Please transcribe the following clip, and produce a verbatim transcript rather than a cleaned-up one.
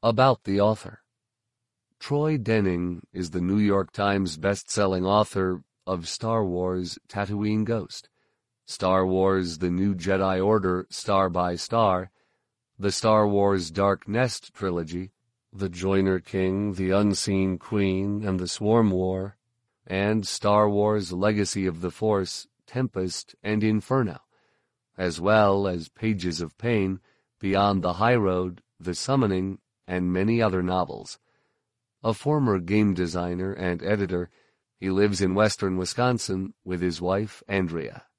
About the author. Troy Denning is the New York Times best-selling author of Star Wars Tatooine Ghost, Star Wars The New Jedi Order Star by Star, the Star Wars Dark Nest trilogy, The Joiner King, The Unseen Queen, and the Swarm War, and Star Wars Legacy of the Force, Tempest, and Inferno, as well as Pages of Pain, Beyond the High Road, The Summoning, and many other novels. A former game designer and editor, he lives in western Wisconsin with his wife, Andrea.